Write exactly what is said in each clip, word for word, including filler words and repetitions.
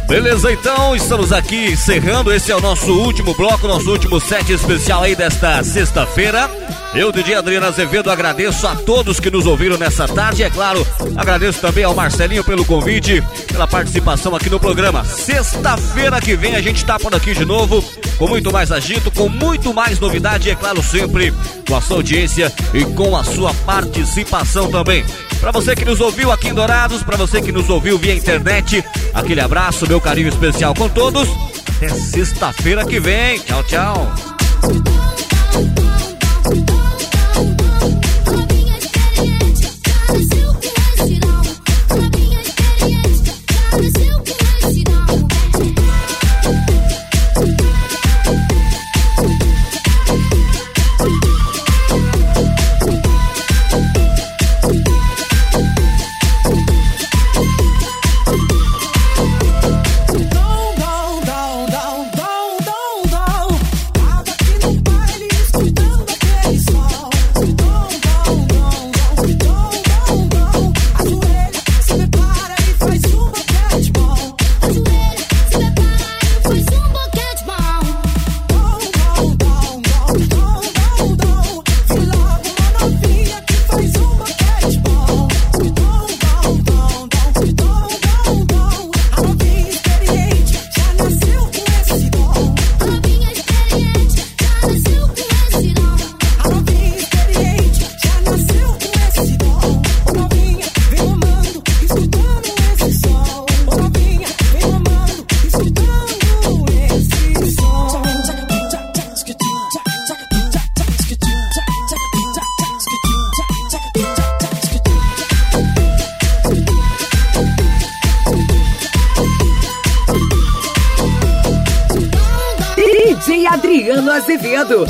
Beleza, então, estamos aqui encerrando, esse é o nosso último bloco, nosso último set especial aí desta sexta-feira. Eu, D J Adriano Azevedo, agradeço a todos que nos ouviram nessa tarde, é claro, agradeço também ao Marcelinho pelo convite, pela participação aqui no programa. Sexta-feira que vem a gente tá por aqui de novo, com muito mais agito, com muito mais novidade, e é claro, sempre com a sua audiência e com a sua participação também. Pra você que nos ouviu aqui em Dourados, pra você que nos ouviu via internet, aquele abraço, meu carinho especial com todos. Até sexta-feira que vem. Tchau, tchau. D J Adriano Azevedo.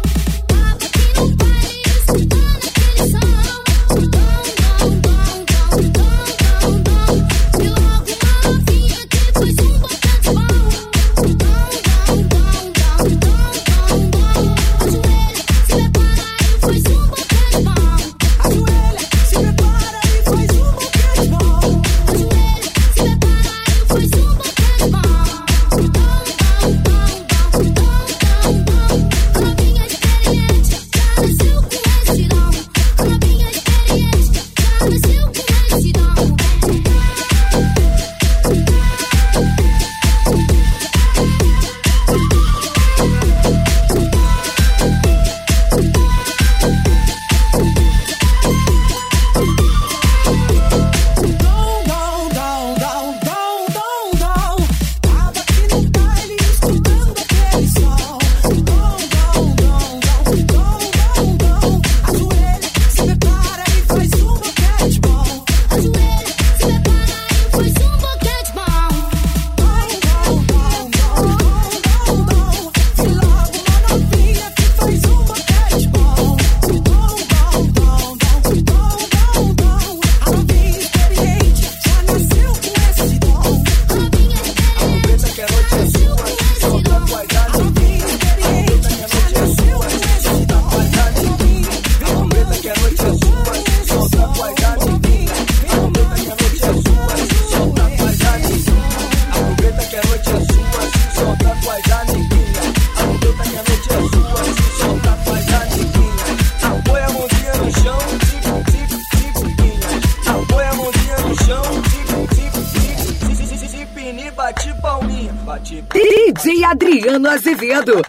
D J Adriano Azevedo.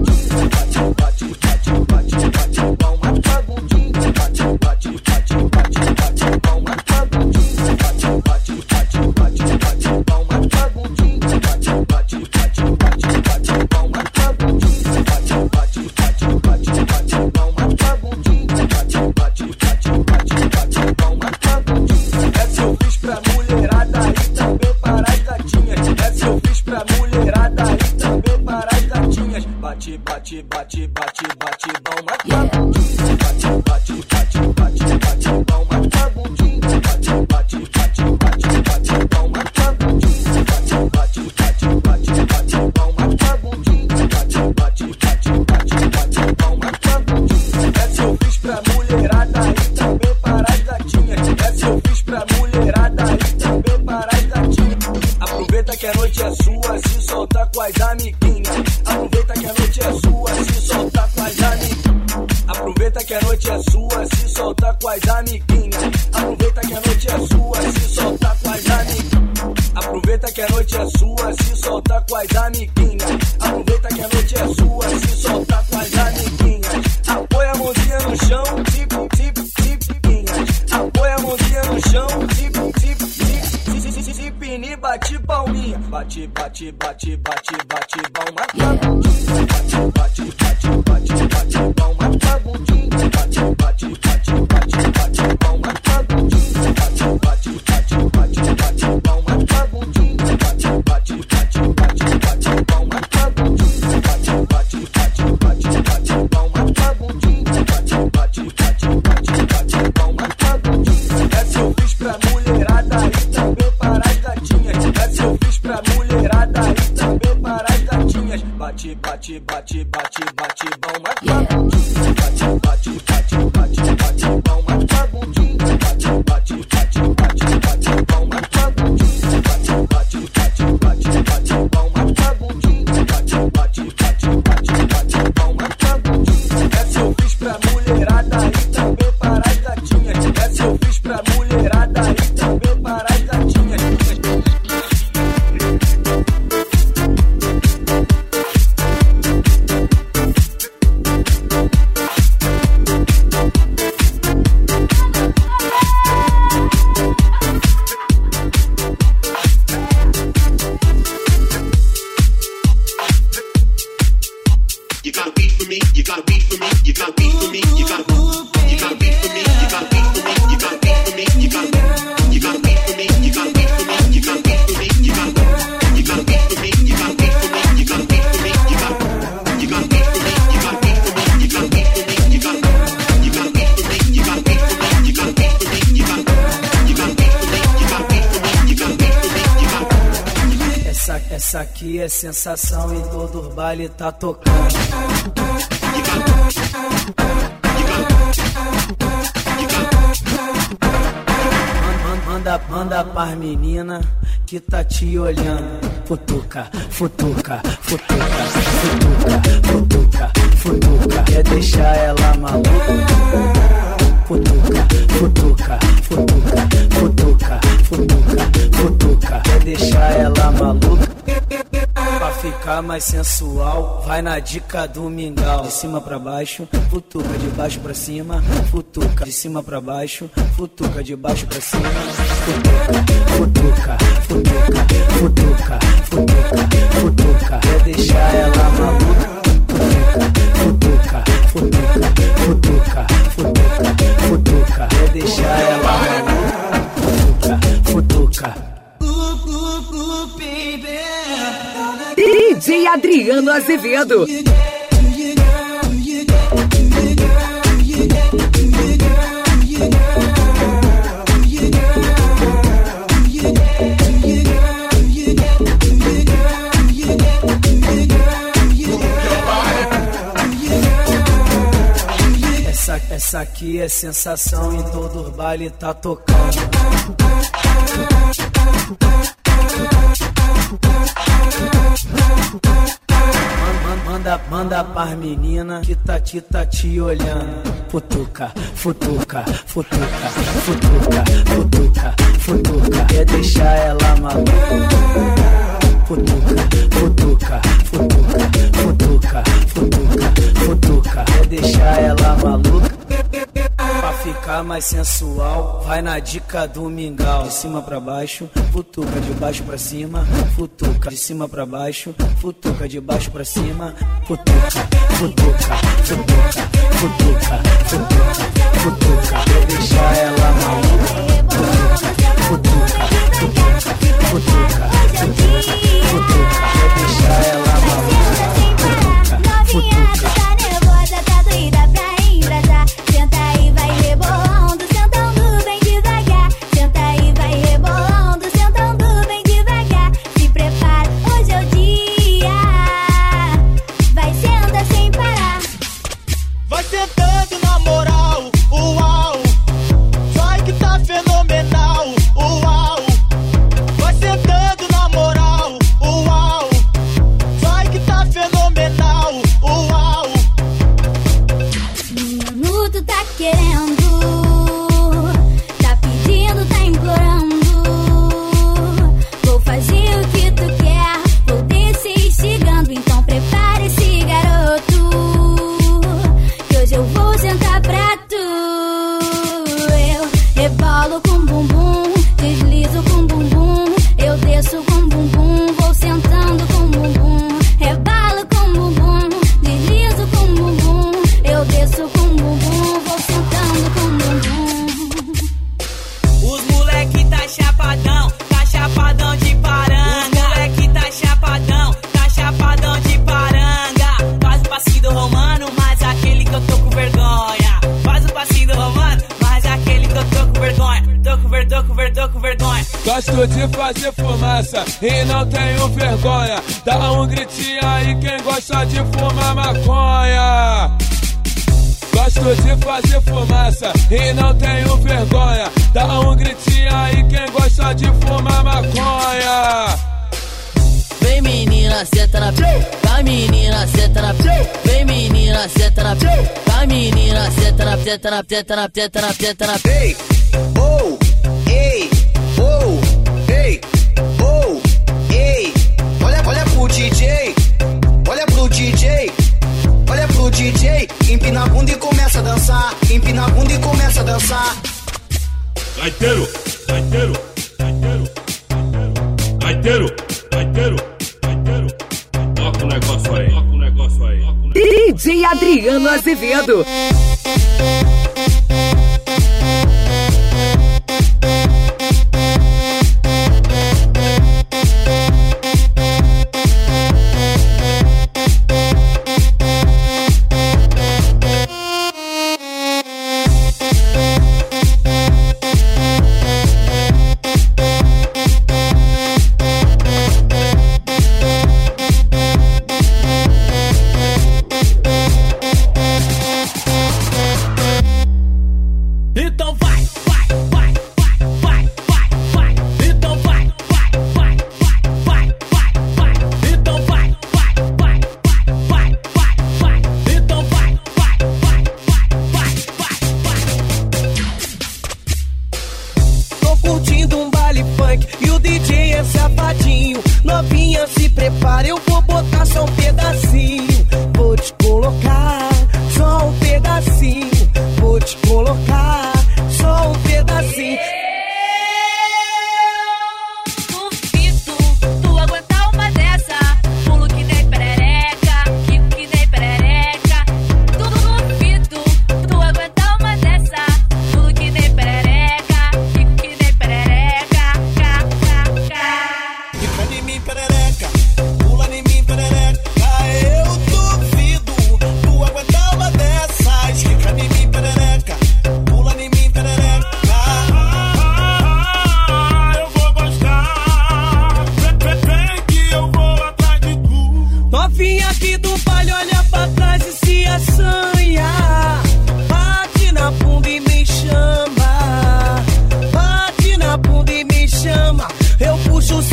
Bate, bate, bate, bate, bate, bom, mata bundinho. Bate, bate, bate, bate, bate, bom, mata bundinho. Bate, bate, bate, bate, bate, bom, mata bundinho. Bate, bate, bate, bate, bate, bom, mata bundinho. Bate, bate, bate, bate, bate, bom, mata bundinho. Essa eu fiz pra mulherada e também para as gatinhas. Essa eu fiz pra mulherada e também para as gatinhas. Aproveita que a noite é sua, se solta com as amiguinhas. Aproveita que a noite é sua, se solta com as amiguinhas. Aproveita que a noite é sua, se solta com as amiguinhas. Aproveita que a noite é sua, se solta com as amiguinhas. Aproveita que a noite é sua, se solta com as amiguinhas. Aproveita que a noite é sua, se solta com as amiguinhas. Apoia a mãozinha no chão, tipo, tipo, tipo, apoia a mãozinha no chão, tipo, tipo, tipo, tipo, e bate palminha. Bate, bate, bate, bate, bate, palma, bate, bate, bate, bate, bate, bate, palma, bate, bate, bate, bate, bate, bate, palma, bate, bate, bate, bate, bate, bate, palma, bate, bate, bate, bate, bate, bate, palma, bate, bate, bate, bate, bate, bate, palma, bate, bate, bate, bate, bate, palma, essa eu fiz pra mulherada e também para as gatinhas. Essa eu fiz pra mulherada e também para as gatinhas. Bate, bate, bate, bate, bate, palma, bate, bate, bate, bate, bate, bate, palma, bate, bate, bate, bate, bate, bate, palma, bate, bate, bate, bate, bate, palma, bate, bate, bate, bate, bate, palma. Essa eu fiz pra mulherada e também para as gatinhas. Essa eu fiz pra mulherada e também para as gatinhas. You got a beat for me, you got a beat for me, you got a beat for me, you got a you got a beat for me, you got a beat for me, you got a beat for me, you got a you got a beat for me, you got a beat for me, you got a beat for me, you got a you got a beat for me, you got a beat for me, you got a beat for me, you got you got a beat for me, you got a beat for me, you got a beat for me, you got you got a beat for me, you got a beat for me, you got a beat for me, you got you got a beat for me, you got a beat for me, you got a beat for me, you got essa essa aqui é sensação e todo o baile tá tocando. Manda, manda pras menina que tá te olhando. Futuca, futuca, futuca, futuca, futuca, futuca. Quer deixar ela maluca? Futuca, futuca, futuca, futuca, futuca, futuca. Quer deixar ela maluca? Pra ficar mais sensual, vai na dica do mingau. De cima pra baixo, futuca, de baixo pra cima, futuca, de cima pra baixo, futuca, de baixo pra cima, futuca, futuca, futuca, futuca, futuca, futuca. Quer deixar ela maluca? Futuca, futuca, futuca, futuca, futuca. Quer deixar ela maluca? Futuca, futuca. D J Adriano Azevedo. Essa, essa aqui é sensação e todo o baile tá tocando. Manda, manda pras menina que tá, que tá te olhando. Futuca, futuca, futuca, futuca, futuca, futuca. Quer deixar ela maluca? Futuca, futuca, futuca, futuca, futuca, futuca. Quer deixar ela maluca? Pra ficar mais sensual, vai na dica do mingau. De cima pra baixo, futuca, de baixo pra cima, futuca, de cima pra baixo, futuca, de baixo pra cima, futuca, futuca, futuca, futuca, futuca, futuca. Quer deixar ela maluca? Futuca, futuca, futuca, futuca, futuca. Quer deixar ela maluca? Futuca, futuca. Vai sentando Gosto de fazer fumaça e não tenho vergonha. Dá um gritinho aí quem gosta de fumar maconha. Gosto de fazer fumaça e não tenho vergonha. Dá um gritinho aí quem gosta de fumar maconha. Vem menina, senta na vai menina, senta na vem menina, senta na vai menina, senta na senta na senta na senta na senta na Ei, oh, ei, oh, ei, oh, ei. Olha, olha pro D J, olha pro D J, olha pro D J. Empina a bunda e começa a dançar, empina a bunda e começa a dançar. Gaiteiro, gaiteiro, gaiteiro, gaiteiro, gaiteiro, gaiteiro. Toca o negócio aí, toca o negócio aí. D J Adriano Azevedo.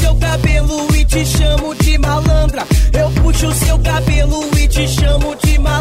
Te chamo de malandra, eu puxo seu cabelo e te chamo de malandra.